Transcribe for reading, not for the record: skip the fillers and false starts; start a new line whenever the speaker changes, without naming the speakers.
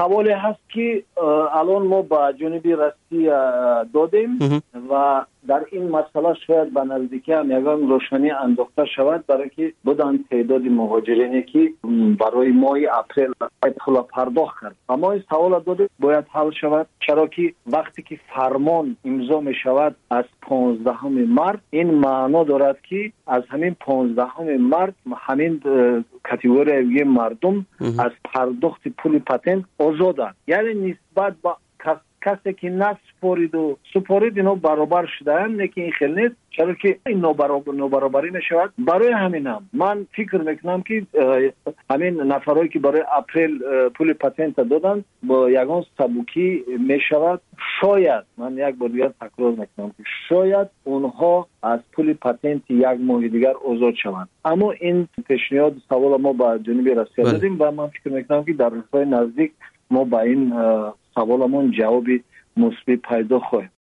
سوالی هست که الان ما با جنوبی روسیه دادیم و در این مسئله شاید به نزدیکی هم یگان روشنی انداخته شود برای که بدان تعداد مهاجرینی که برای ماه اپریل ادخال پرداخت کرد. اما این سوال داده باید حل شود، چرا که وقتی که فرمان امضا می شود از 15 مارس، این معنا دارد که از همین 15 مارس همین کاتگوری مردم از پرداخت پول پاتنت آزادند. یعنی نسبت به کسی که نسپارید و سپارید اینا برابر شدن، لیکن این خیلی نیست، چرا که این نابرابری می شود. برای همین هم من فکر میکنم که همین نفرایی که برای اپریل پول پاتنت دادن با یگان سبوکی می شود. شاید من یک بار دیگر تکرار میکنم که شاید اونها از پول پاتنت یک ماه دیگر آزاد شوند. اما این پیشنهاد سوال ما با جنوبی روسیه دادیم و من فکر میکنم که در روزهای نزدیک ما با این سوالمون جوابی مثبت پیدا خواهیم.